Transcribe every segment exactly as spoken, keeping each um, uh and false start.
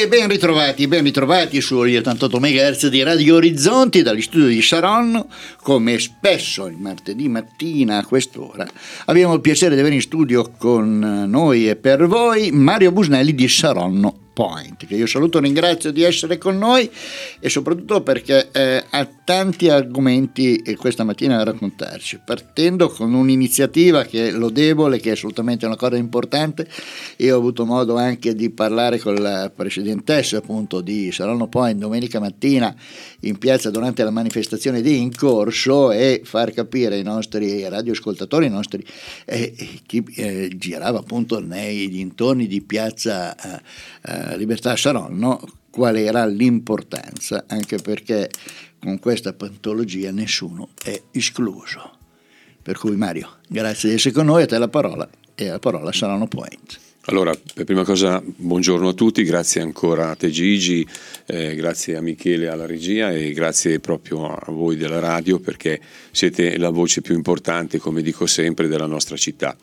E ben ritrovati, ben ritrovati sugli ottantotto megahertz di Radio Orizzonti dagli studi di Saronno. Come spesso il martedì mattina a quest'ora abbiamo il piacere di avere in studio con noi e per voi Mario Busnelli di Saronno Point, che io saluto e ringrazio di essere con noi, e soprattutto perché eh, ha tanti argomenti eh, questa mattina da raccontarci, partendo con un'iniziativa che è lodevole, che è assolutamente una cosa importante. Io ho avuto modo anche di parlare con la presidentessa appunto di Saronno Point domenica mattina in piazza durante la manifestazione di In Corso, e far capire ai nostri radioascoltatori, ai nostri eh, chi eh, girava appunto nei dintorni di piazza eh, eh, Libertà Saronno qual era l'importanza, anche perché con questa patologia nessuno è escluso. Per cui Mario, grazie di essere con noi, a te la parola, e la parola Saronno Point. Allora, per prima cosa, buongiorno a tutti, grazie ancora a te Gigi, eh, grazie a Michele alla regia e grazie proprio a voi della radio, perché siete la voce più importante, come dico sempre, della nostra città.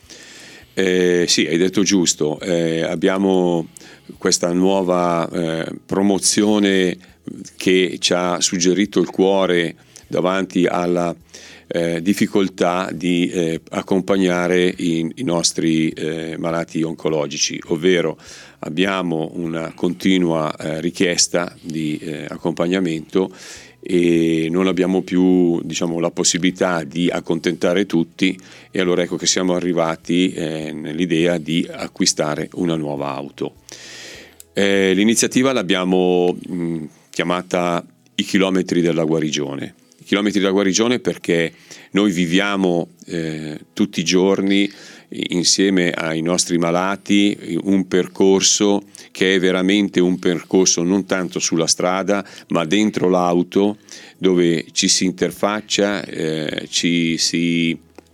Eh, sì, hai detto giusto, eh, abbiamo questa nuova eh, promozione che ci ha suggerito il cuore davanti alla eh, difficoltà di eh, accompagnare i, i nostri eh, malati oncologici, ovvero abbiamo una continua eh, richiesta di eh, accompagnamento e non abbiamo più, diciamo, la possibilità di accontentare tutti, e allora ecco che siamo arrivati eh, nell'idea di acquistare una nuova auto. Eh, l'iniziativa l'abbiamo mh, chiamata I chilometri della guarigione. I chilometri della guarigione perché noi viviamo eh, tutti i giorni insieme ai nostri malati un percorso che è veramente un percorso non tanto sulla strada ma dentro l'auto, dove ci si interfaccia, eh, ci si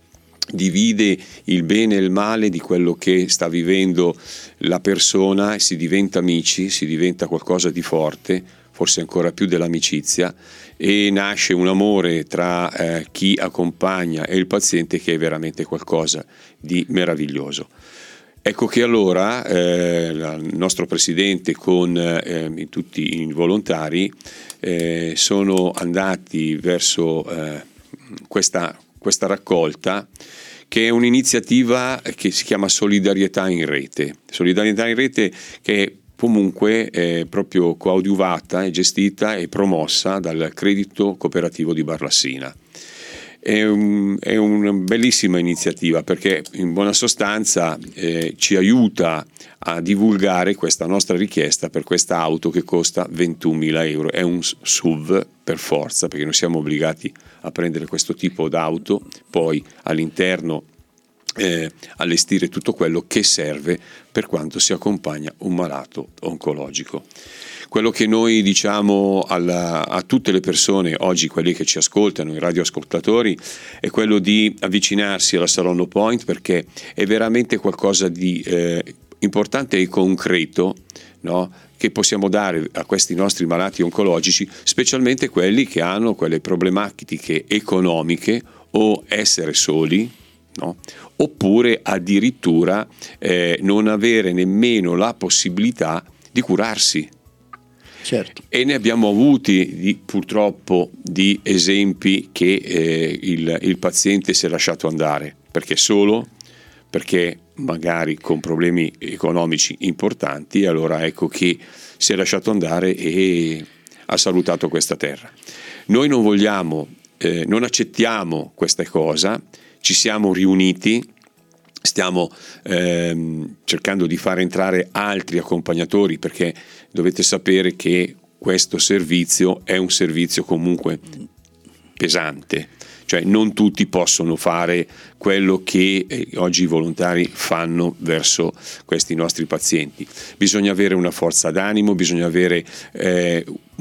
divide il bene e il male di quello che sta vivendo la persona, e si diventa amici, si diventa qualcosa di forte, forse ancora più dell'amicizia, e nasce un amore tra eh, chi accompagna e il paziente che è veramente qualcosa di meraviglioso. Ecco che allora eh, il nostro presidente con eh, tutti i volontari eh, sono andati verso eh, questa, questa raccolta, che è un'iniziativa che si chiama Solidarietà in Rete. Solidarietà in Rete che comunque è proprio coadiuvata e gestita e promossa dal Credito Cooperativo di Barlassina. È, un, è una bellissima iniziativa perché in buona sostanza eh, ci aiuta a divulgare questa nostra richiesta per questa auto che costa ventunomila euro. È un S U V per forza, perché noi siamo obbligati a prendere questo tipo d'auto, poi all'interno Eh, allestire tutto quello che serve per quanto si accompagna un malato oncologico. Quello che noi diciamo alla, a tutte le persone oggi, quelli che ci ascoltano, i radioascoltatori, è quello di avvicinarsi alla Saronno Point, perché è veramente qualcosa di eh, importante e concreto, no? Che possiamo dare a questi nostri malati oncologici, specialmente quelli che hanno quelle problematiche economiche o essere soli, no? Oppure addirittura eh, non avere nemmeno la possibilità di curarsi. Certo. E ne abbiamo avuti di, purtroppo di esempi che eh, il, il paziente si è lasciato andare, perché solo, perché magari con problemi economici importanti, allora ecco che si è lasciato andare e ha salutato questa terra. Noi non vogliamo, eh, non accettiamo questa cosa. Ci siamo riuniti, stiamo ehm, cercando di far entrare altri accompagnatori, perché dovete sapere che questo servizio è un servizio comunque pesante, cioè non tutti possono fare quello che eh, oggi i volontari fanno verso questi nostri pazienti. Bisogna avere una forza d'animo, bisogna avere eh,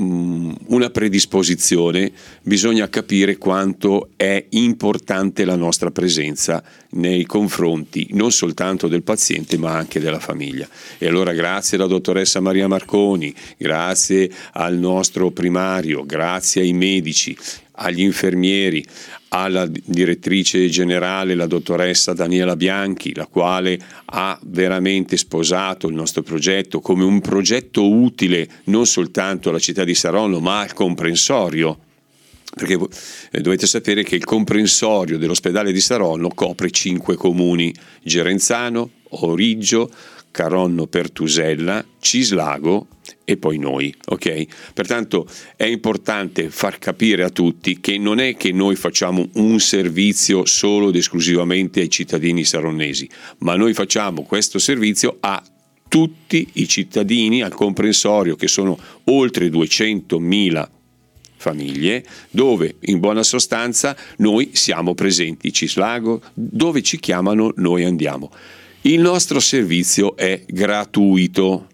una predisposizione, bisogna capire quanto è importante la nostra presenza nei confronti non soltanto del paziente ma anche della famiglia. E allora grazie alla dottoressa Maria Marconi, grazie al nostro primario, grazie ai medici, agli infermieri, alla direttrice generale, la dottoressa Daniela Bianchi, la quale ha veramente sposato il nostro progetto come un progetto utile non soltanto alla città di Saronno ma al comprensorio, perché eh, dovete sapere che il comprensorio dell'ospedale di Saronno copre cinque comuni: Gerenzano, Origgio, Caronno Pertusella, Cislago e poi noi, ok? Pertanto è importante far capire a tutti che non è che noi facciamo un servizio solo ed esclusivamente ai cittadini saronnesi, ma noi facciamo questo servizio a tutti i cittadini, al comprensorio, che sono oltre duecentomila famiglie, dove in buona sostanza noi siamo presenti. Cislago, dove ci chiamano noi andiamo. Il nostro servizio è gratuito.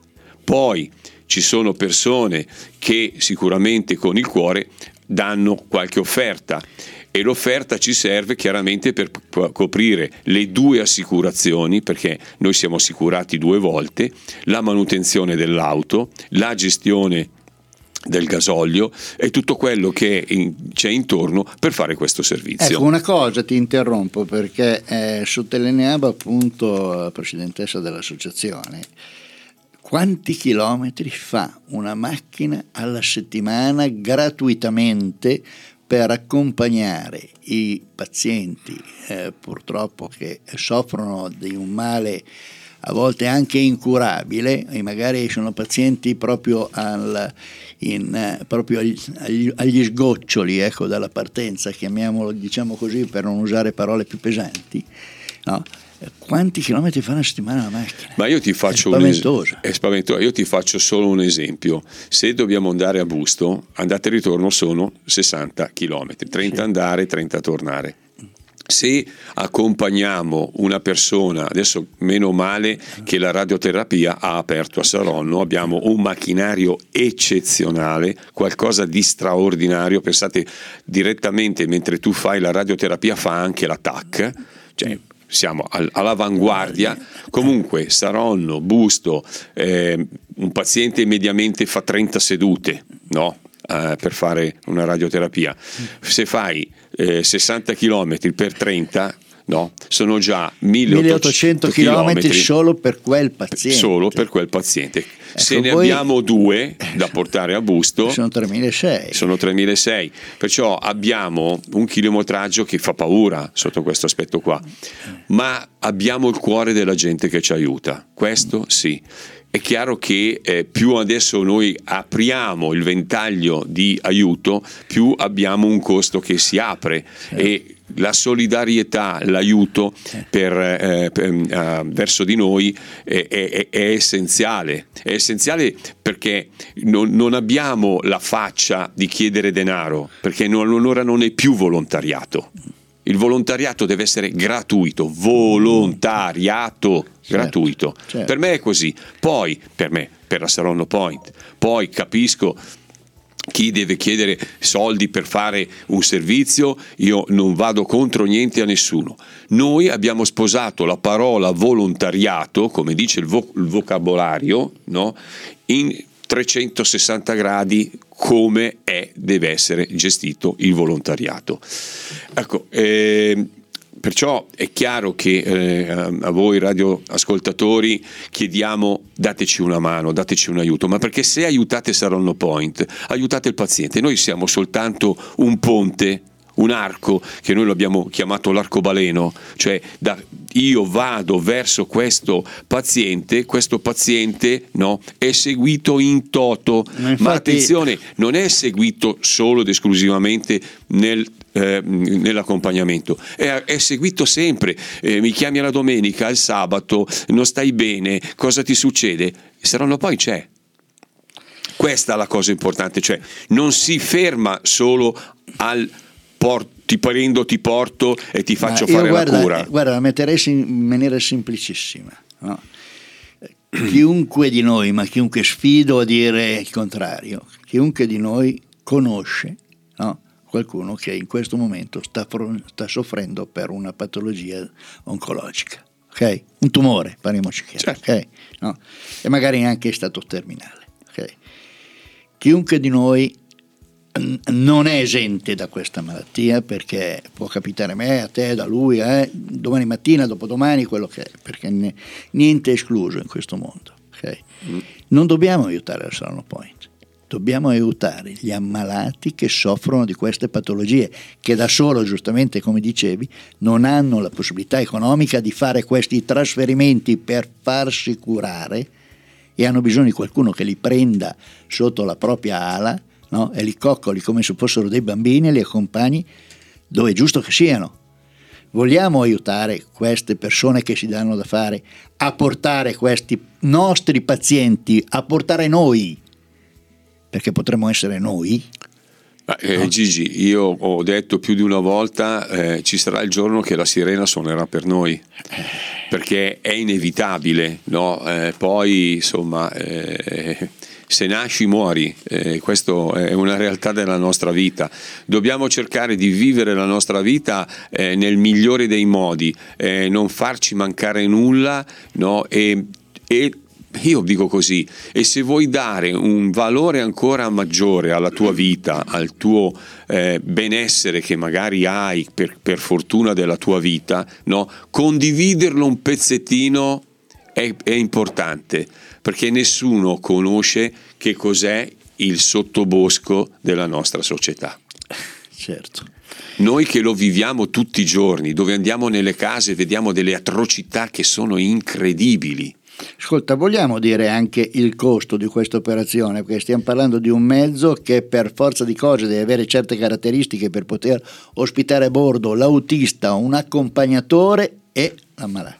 Poi ci sono persone che sicuramente con il cuore danno qualche offerta, e l'offerta ci serve chiaramente per coprire le due assicurazioni, perché noi siamo assicurati due volte, la manutenzione dell'auto, la gestione del gasolio e tutto quello che in, c'è intorno per fare questo servizio. Ecco, una cosa ti interrompo perché eh, sottolineava appunto la presidentessa dell'associazione quanti chilometri fa una macchina alla settimana gratuitamente per accompagnare i pazienti eh, purtroppo che soffrono di un male a volte anche incurabile, e magari sono pazienti proprio, al, in, proprio agli, agli sgoccioli, ecco, dalla partenza, chiamiamolo, diciamo così, per non usare parole più pesanti, no? Quanti chilometri fa una settimana la macchina? Ma io ti faccio è un esempio. È spaventoso. Io ti faccio solo un esempio. Se dobbiamo andare a Busto, andata e ritorno sono sessanta chilometri, trenta sì. andare, trenta tornare. Se accompagniamo una persona, adesso meno male che la radioterapia ha aperto a Saronno, abbiamo un macchinario eccezionale, qualcosa di straordinario. Pensate, direttamente mentre tu fai la radioterapia fa anche la T A C, cioè siamo all'avanguardia. Comunque Saronno, Busto, eh, un paziente mediamente fa trenta sedute, no? Uh, per fare una radioterapia. Se fai eh, sessanta chilometri per trenta, no, sono già milleottocento chilometri solo per quel paziente. Solo per quel paziente. Ecco, se ne voi... abbiamo due da portare a Busto, sono tremilasei. Sono tremilasei. Perciò abbiamo un chilometraggio che fa paura sotto questo aspetto qua. Ma abbiamo il cuore della gente che ci aiuta. Questo sì. È chiaro che eh, più adesso noi apriamo il ventaglio di aiuto, più abbiamo un costo che si apre, sì. E la solidarietà, l'aiuto per, eh, per, uh, verso di noi è, è, è essenziale. È essenziale perché non, non abbiamo la faccia di chiedere denaro, perché non, ora non è più volontariato. Il volontariato deve essere gratuito, volontariato certo, gratuito. Certo. Per me è così. Poi, per me, per la Saronno Point, poi capisco chi deve chiedere soldi per fare un servizio, io non vado contro niente a nessuno. Noi abbiamo sposato la parola volontariato, come dice il, vo- il vocabolario, no? In trecentosessanta gradi, come è, deve essere gestito il volontariato. Ecco, eh, perciò è chiaro che eh, a voi radioascoltatori chiediamo: dateci una mano, dateci un aiuto, ma perché se aiutate Saronno Point, aiutate il paziente. Noi siamo soltanto un ponte, un arco, che noi lo abbiamo chiamato l'arcobaleno, cioè da, io vado verso questo paziente, questo paziente no, è seguito in toto, ma, infatti... ma attenzione, non è seguito solo ed esclusivamente nel Eh, nell'accompagnamento, è, è seguito sempre. Eh, mi chiami la domenica, il sabato, non stai bene, cosa ti succede? Saronno poi c'è. Questa è la cosa importante, cioè non si ferma solo al porto, ti prendo, ti porto e ti faccio Ma fare io, guarda, la cura. Guarda, la metterei in maniera semplicissima, no? Chiunque di noi, ma chiunque, sfido a dire il contrario, chiunque di noi conosce, no? Qualcuno che in questo momento sta, sta soffrendo per una patologia oncologica, ok? Un tumore, parliamoci chiaro, certo. Ok? No? E magari anche in stato terminale, ok? Chiunque di noi non è esente da questa malattia, perché può capitare a me, a te, da lui, eh, domani mattina, dopodomani, quello che è, perché ne, niente è escluso in questo mondo, okay? Mm. Non dobbiamo aiutare la Saronno Point, dobbiamo aiutare gli ammalati che soffrono di queste patologie, che da solo, giustamente come dicevi, non hanno la possibilità economica di fare questi trasferimenti per farsi curare e hanno bisogno di qualcuno che li prenda sotto la propria ala, no? E li coccoli come se fossero dei bambini e li accompagni dove è giusto che siano. Vogliamo aiutare queste persone che si danno da fare a portare questi nostri pazienti, a portare noi, perché potremmo essere noi. Eh, no? Gigi, io ho detto più di una volta, eh, ci sarà il giorno che la sirena suonerà per noi, perché è inevitabile, no? Eh, poi insomma, eh, se nasci muori, eh, questo è una realtà della nostra vita. Dobbiamo cercare di vivere la nostra vita eh, nel migliore dei modi, eh, non farci mancare nulla, no? e, e io dico così, e se vuoi dare un valore ancora maggiore alla tua vita, al tuo eh, benessere che magari hai per, per fortuna della tua vita, no? Condividerlo un pezzettino è, è importante, perché nessuno conosce che cos'è il sottobosco della nostra società. Certo. Noi che lo viviamo tutti i giorni, dove andiamo nelle case e vediamo delle atrocità che sono incredibili. Ascolta, vogliamo dire anche il costo di questa operazione, perché stiamo parlando di un mezzo che per forza di cose deve avere certe caratteristiche per poter ospitare a bordo l'autista, un accompagnatore e l'ammalato.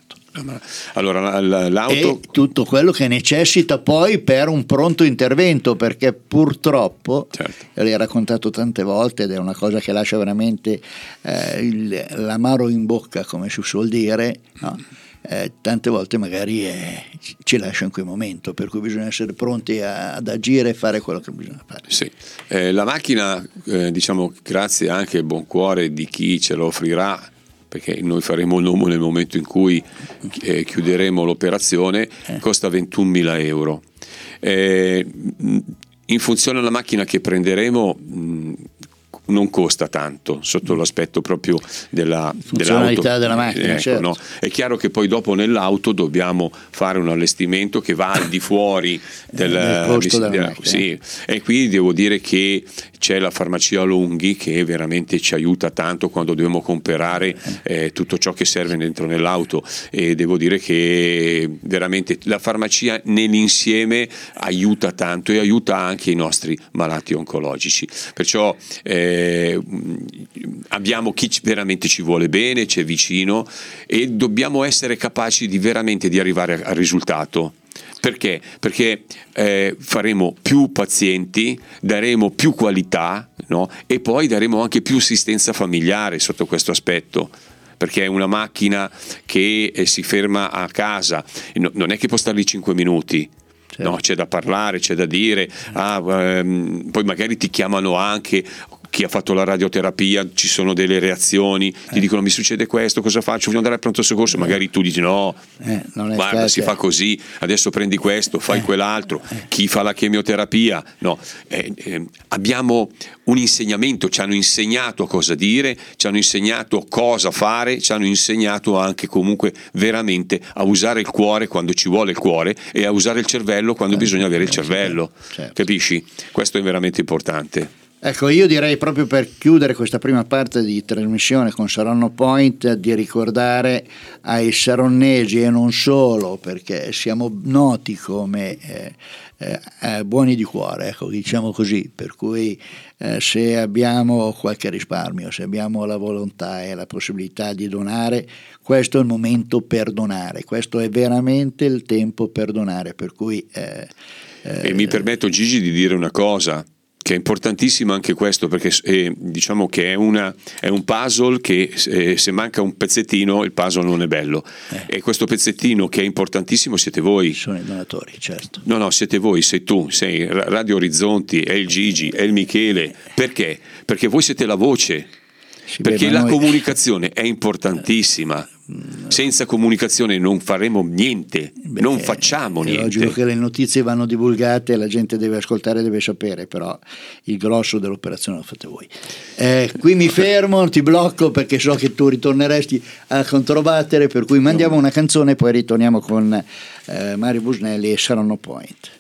Allora l'auto, e tutto quello che necessita poi per un pronto intervento, perché purtroppo, certo, l'hai raccontato tante volte ed è una cosa che lascia veramente eh, il, l'amaro in bocca, come si suol dire, no? Eh, tante volte magari eh, ci lascia in quel momento, per cui bisogna essere pronti a, ad agire e fare quello che bisogna fare. Sì. Eh, la macchina, eh, diciamo, grazie anche al buon cuore di chi ce lo offrirà, perché noi faremo il nome nel momento in cui eh, chiuderemo l'operazione, eh. costa ventunomila euro. Eh, in funzione alla macchina che prenderemo, mh, non costa tanto sotto l'aspetto proprio della funzionalità della macchina, ecco, certo. No? È chiaro che poi dopo nell'auto dobbiamo fare un allestimento che va al di fuori del, del costo della, della macchina. Sì. E qui devo dire che c'è la farmacia Longhi che veramente ci aiuta tanto quando dobbiamo comprare eh, tutto ciò che serve dentro nell'auto, e devo dire che veramente la farmacia nell'insieme aiuta tanto e aiuta anche i nostri malati oncologici, perciò eh, abbiamo chi veramente ci vuole bene, c'è vicino, e dobbiamo essere capaci di veramente di arrivare al risultato. Perché? Perché eh, faremo più pazienti, daremo più qualità, no? E poi daremo anche più assistenza familiare sotto questo aspetto, perché è una macchina che eh, si ferma a casa, no, non è che può stare lì cinque minuti. No, c'è da parlare, c'è da dire, ah, ehm, poi magari ti chiamano anche chi ha fatto la radioterapia, ci sono delle reazioni, eh. ti dicono mi succede questo, cosa faccio? Voglio andare al pronto soccorso, eh. magari tu dici no, eh, non è guarda, stata... si fa così, adesso prendi questo, fai eh. quell'altro, eh. chi fa la chemioterapia, no, eh, eh, abbiamo un insegnamento, ci hanno insegnato cosa dire, ci hanno insegnato cosa fare, ci hanno insegnato anche comunque veramente a usare il cuore quando ci vuole il cuore e a usare il cervello quando eh. bisogna avere il cervello, certo. Capisci? Questo è veramente importante. Ecco, io direi proprio per chiudere questa prima parte di trasmissione con Saronno Point di ricordare ai saronnesi e non solo, perché siamo noti come eh, eh, buoni di cuore, ecco, diciamo così, per cui eh, se abbiamo qualche risparmio, se abbiamo la volontà e la possibilità di donare, questo è il momento per donare, questo è veramente il tempo per donare, per cui eh, eh, e mi permetto, Gigi, di dire una cosa che è importantissimo anche questo, perché eh, diciamo che è, una, è un puzzle che eh, se manca un pezzettino il puzzle non è bello, eh. e questo pezzettino che è importantissimo siete voi. Sono i donatori, certo. No, no, siete voi, sei tu, sei Radio Orizzonti, è il Gigi, è il Michele. Perché? Perché voi siete la voce, sì, perché beh, la noi... comunicazione è importantissima. senza comunicazione non faremo niente. Beh, non facciamo niente. È logico che le notizie vanno divulgate, la gente deve ascoltare, deve sapere, però il grosso dell'operazione lo fate voi. Eh, qui mi fermo, ti blocco perché so che tu ritorneresti a controbattere, per cui mandiamo una canzone e poi ritorniamo con eh, Mario Busnelli e Sharon Point.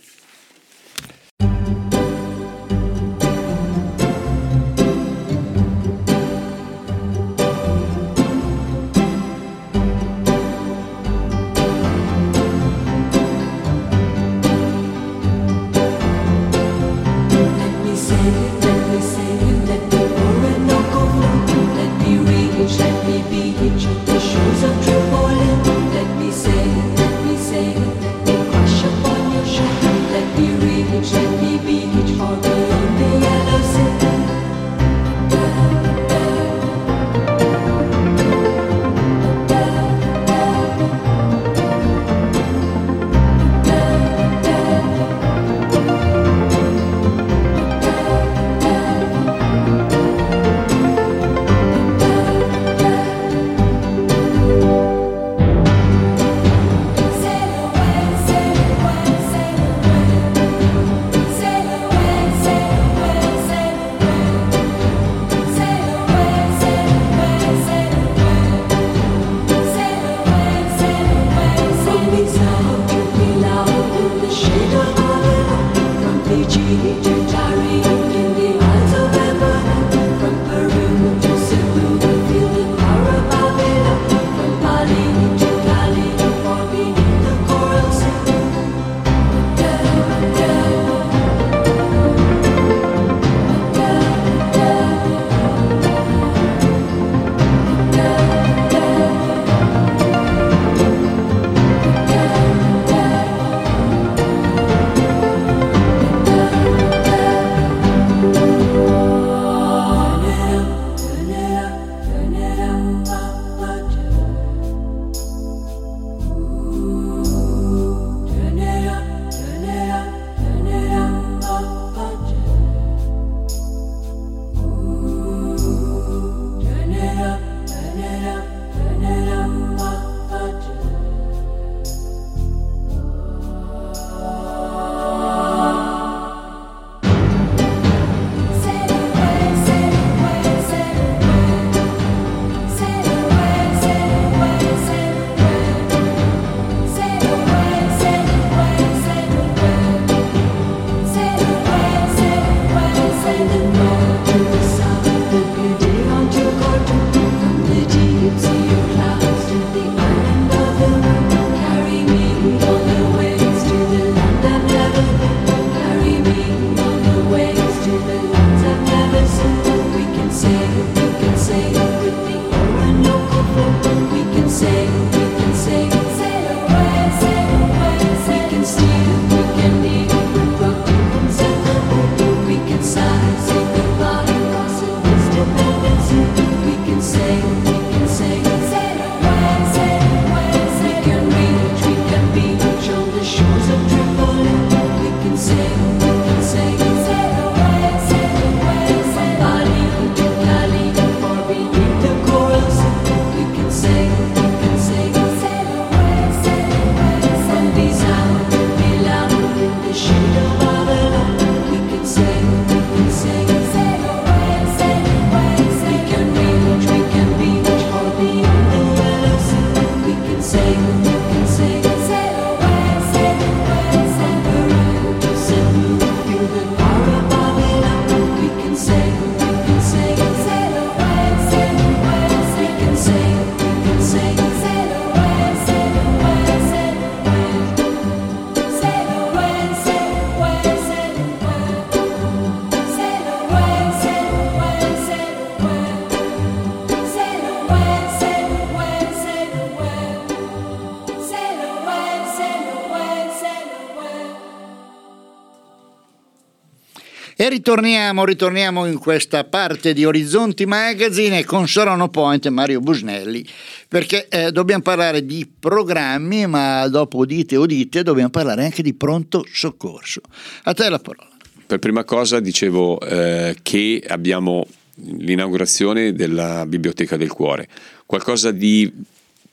E ritorniamo, ritorniamo in questa parte di Orizzonti Magazine con Sharon Point e Mario Busnelli, perché eh, dobbiamo parlare di programmi, ma dopo udite udite dobbiamo parlare anche di pronto soccorso. A te la parola. Per prima cosa dicevo eh, che abbiamo l'inaugurazione della Biblioteca del Cuore, qualcosa di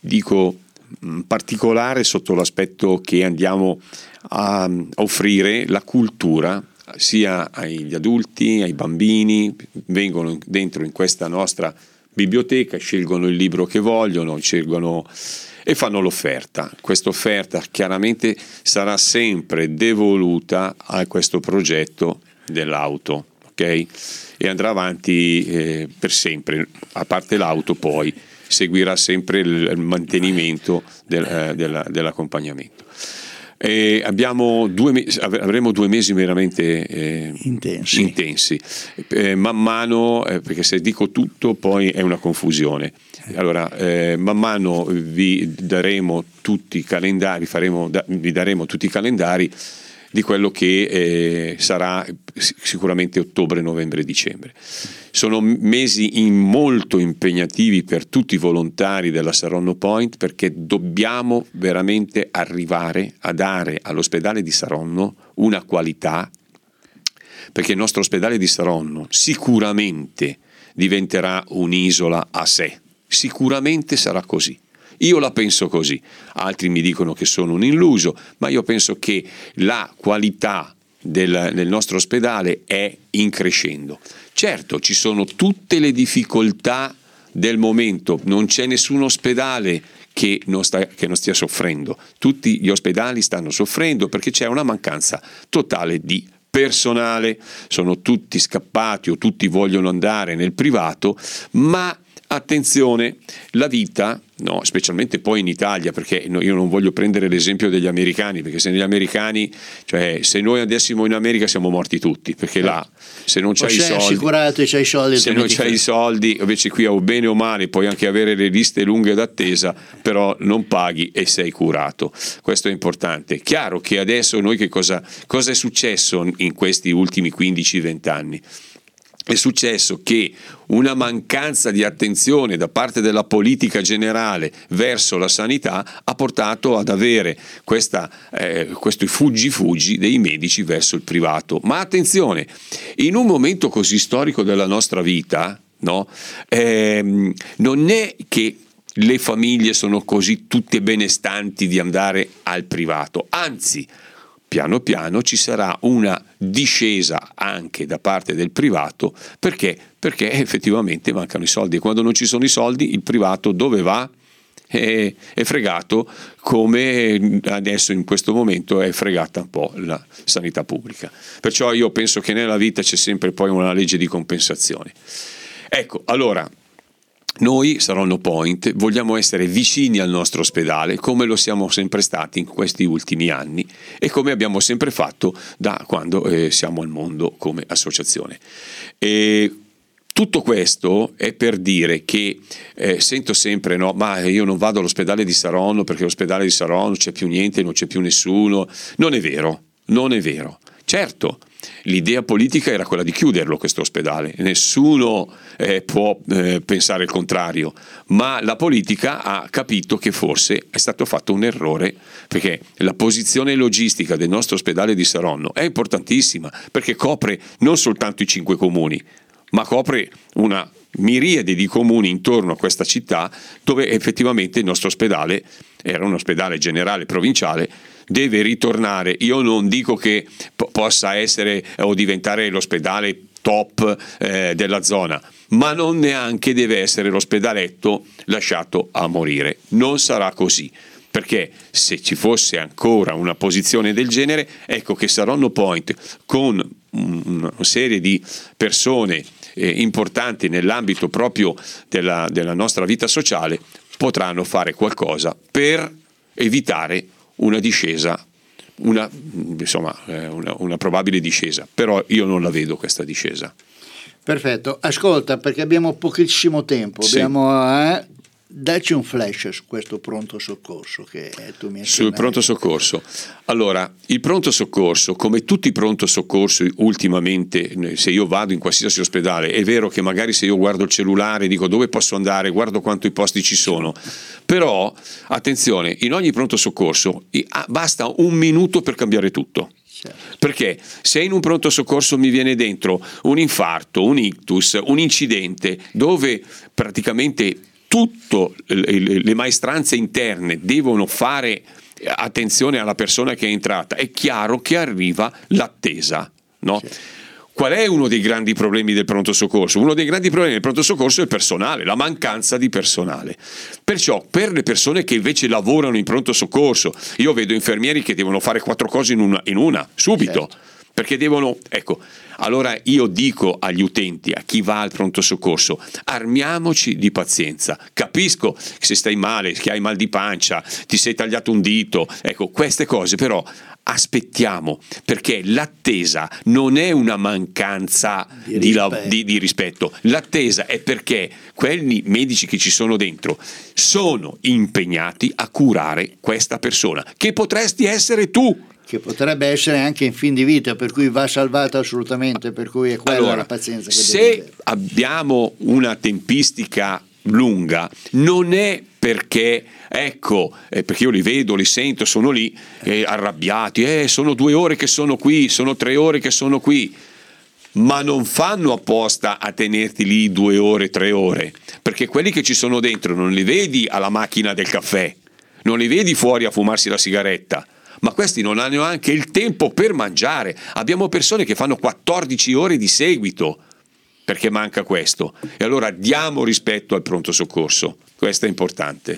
dico particolare sotto l'aspetto che andiamo a offrire la cultura sia agli adulti, ai bambini, vengono dentro in questa nostra biblioteca, scelgono il libro che vogliono, scelgono e fanno l'offerta. Questa offerta chiaramente sarà sempre devoluta a questo progetto dell'auto, ok? E andrà avanti eh, per sempre, a parte l'auto poi seguirà sempre il mantenimento del, eh, della, dell'accompagnamento. E abbiamo due mesi, avremo due mesi veramente eh, intensi, intensi. Eh, man mano, eh, perché se dico tutto poi è una confusione. Allora, eh, man mano vi daremo tutti i calendari, faremo, da, vi daremo tutti i calendari di quello che eh, sarà sicuramente ottobre, novembre, dicembre. Sono mesi in molto impegnativi per tutti i volontari della Saronno Point, perché dobbiamo veramente arrivare a dare all'ospedale di Saronno una qualità, perché il nostro ospedale di Saronno sicuramente diventerà un'isola a sé, sicuramente sarà così. Io la penso così, altri mi dicono che sono un illuso, ma io penso che la qualità del, del nostro ospedale è in crescendo. Certo, ci sono tutte le difficoltà del momento, non c'è nessun ospedale che non, sta, che non stia soffrendo, tutti gli ospedali stanno soffrendo perché c'è una mancanza totale di personale, sono tutti scappati o tutti vogliono andare nel privato, ma attenzione, la vita, no, specialmente poi in Italia, perché io non voglio prendere l'esempio degli americani, perché se negli americani, cioè se noi andassimo in America siamo morti tutti, perché là se non c'hai i soldi, assicurato e c'hai i soldi, se non c'hai i soldi, invece qui o bene o male puoi anche avere le liste lunghe d'attesa, però non paghi e sei curato. Questo è importante. Chiaro che adesso noi che cosa, cosa è successo in questi ultimi quindici venti anni? È successo che una mancanza di attenzione da parte della politica generale verso la sanità ha portato ad avere questa, eh, questo fuggi-fuggi dei medici verso il privato. Ma attenzione, in un momento così storico della nostra vita, no, ehm, non è che le famiglie sono così tutte benestanti di andare al privato, anzi, piano piano ci sarà una discesa anche da parte del privato, perché? Perché effettivamente mancano i soldi e quando non ci sono i soldi il privato dove va? È, è fregato, come adesso in questo momento è fregata un po' la sanità pubblica. Perciò io penso che nella vita c'è sempre poi una legge di compensazione. Ecco, allora noi Saronno Point vogliamo essere vicini al nostro ospedale come lo siamo sempre stati in questi ultimi anni e come abbiamo sempre fatto da quando eh, siamo al mondo come associazione. E tutto questo è per dire che eh, sento sempre no, ma io non vado all'ospedale di Saronno perché all'ospedale di Saronno non c'è più niente, non c'è più nessuno. Non è vero, non è vero. Certo, l'idea politica era quella di chiuderlo questo ospedale, nessuno eh, può eh, pensare il contrario, ma la politica ha capito che forse è stato fatto un errore, perché la posizione logistica del nostro ospedale di Saronno è importantissima, perché copre non soltanto i cinque comuni, ma copre una miriade di comuni intorno a questa città dove effettivamente il nostro ospedale era un ospedale generale provinciale, deve ritornare. Io non dico che po- possa essere o diventare l'ospedale top eh, della zona, ma non neanche deve essere l'ospedaletto lasciato a morire. Non sarà così, perché se ci fosse ancora una posizione del genere, ecco che Saronno Point con una serie di persone eh, importanti nell'ambito proprio della, della nostra vita sociale potranno fare qualcosa per evitare una discesa, una, insomma, eh, una, una probabile discesa, però io non la vedo questa discesa. Perfetto, ascolta, perché abbiamo pochissimo tempo, sì. abbiamo eh, dacci un flash su questo pronto soccorso che tu mi hai Sul pronto soccorso. Allora, il pronto soccorso, come tutti i pronto soccorso ultimamente, se io vado in qualsiasi ospedale, è vero che magari se io guardo il cellulare dico dove posso andare, guardo quanti posti ci sono, però attenzione, in ogni pronto soccorso basta un minuto per cambiare tutto. Perché se in un pronto soccorso mi viene dentro un infarto, un ictus, un incidente dove praticamente tutte le maestranze interne devono fare attenzione alla persona che è entrata, è chiaro che arriva l'attesa, no? Sì. Qual è uno dei grandi problemi del pronto soccorso? Uno dei grandi problemi del pronto soccorso è il personale, la mancanza di personale. Perciò per le persone che invece lavorano in pronto soccorso, io vedo infermieri che devono fare quattro cose in una, in una subito, certo. Perché devono, ecco, allora io dico agli utenti, a chi va al pronto soccorso, armiamoci di pazienza. Capisco che se stai male, che hai mal di pancia, ti sei tagliato un dito, ecco, queste cose però aspettiamo, perché l'attesa non è una mancanza di rispetto. Di, la, di, di rispetto. L'attesa è perché quelli medici che ci sono dentro sono impegnati a curare questa persona, che potresti essere tu. Che potrebbe essere anche in fin di vita, per cui va salvata assolutamente, per cui è quella allora, la pazienza che se deve abbiamo una tempistica lunga non è perché ecco eh, perché io li vedo, li sento, sono lì eh, arrabbiati, eh, sono due ore che sono qui, sono tre ore che sono qui, ma non fanno apposta a tenerti lì due ore, tre ore, perché quelli che ci sono dentro non li vedi alla macchina del caffè, non li vedi fuori a fumarsi la sigaretta, ma questi non hanno neanche il tempo per mangiare. Abbiamo persone che fanno quattordici ore di seguito perché manca questo, e allora diamo rispetto al pronto soccorso, questo è importante.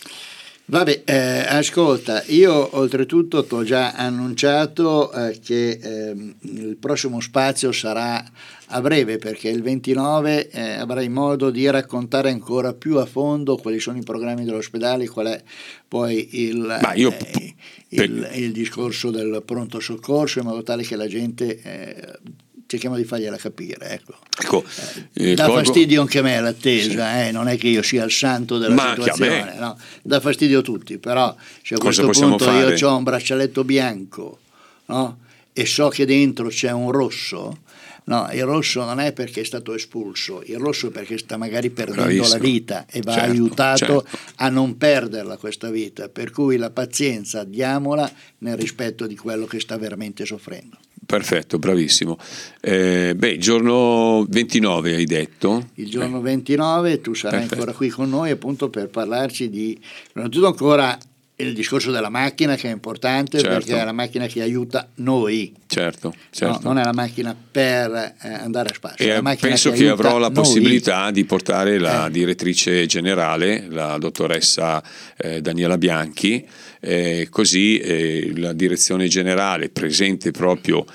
Vabbè, eh, ascolta, io oltretutto ti ho già annunciato eh, che eh, il prossimo spazio sarà a breve, perché il ventinove eh, avrai modo di raccontare ancora più a fondo quali sono i programmi dell'ospedale, qual è poi il, Ma io, eh, il, il discorso del pronto soccorso, in modo tale che la gente eh, cerchiamo di fargliela capire, ecco. Ecco, eh, dà colgo... fastidio anche a me l'attesa, sì. eh, non è che io sia il santo della Ma situazione, no? Dà fastidio a tutti, però se a questo punto fare? Io ho un braccialetto bianco, no? E so che dentro c'è un rosso, no, il rosso non è perché è stato espulso, il rosso è perché sta magari perdendo Bravissimo. la vita e va certo, aiutato certo. a non perderla questa vita, per cui la pazienza diamola nel rispetto di quello che sta veramente soffrendo. Perfetto, bravissimo. Eh, beh, giorno ventinove hai detto? Il giorno eh. ventinove tu sarai Perfetto. ancora qui con noi appunto per parlarci di, innanzitutto ancora il discorso della macchina, che è importante, certo. perché è la macchina che aiuta noi. Certo, certo. No, non è la macchina per eh, andare a spazio. E la penso che, che avrò la noi. possibilità di portare la eh. direttrice generale, la dottoressa eh, Daniela Bianchi, eh, così eh, la direzione generale presente proprio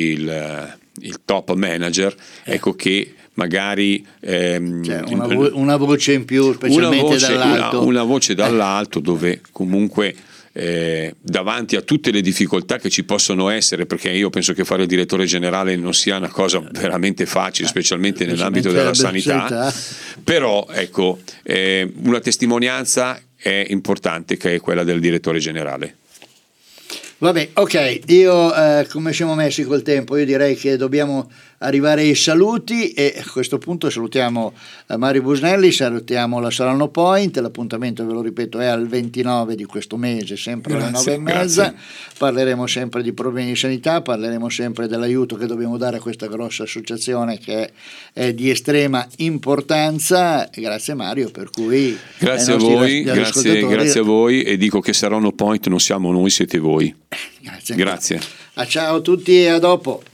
il, il top manager, eh. ecco che magari ehm, cioè una, vo- una voce in più, specialmente una voce, dall'alto una, una voce dall'alto dove comunque eh, davanti a tutte le difficoltà che ci possono essere, perché io penso che fare il direttore generale non sia una cosa veramente facile, specialmente nell'ambito della sanità, però ecco eh, una testimonianza è importante, che è quella del direttore generale. Vabbè, ok, io eh, come siamo messi col tempo, io direi che dobbiamo arrivare ai saluti, e a questo punto salutiamo eh, Mario Busnelli, salutiamo la Salerno Point, l'appuntamento, ve lo ripeto, è al ventinove di questo mese, sempre alle nove e mezza, grazie. Parleremo sempre di problemi di sanità, parleremo sempre dell'aiuto che dobbiamo dare a questa grossa associazione che è, è di estrema importanza. Grazie Mario, per cui grazie a voi, grazie, grazie a voi, e dico che Salerno Point non siamo noi, siete voi. Grazie. Grazie. A ciao a tutti e a dopo.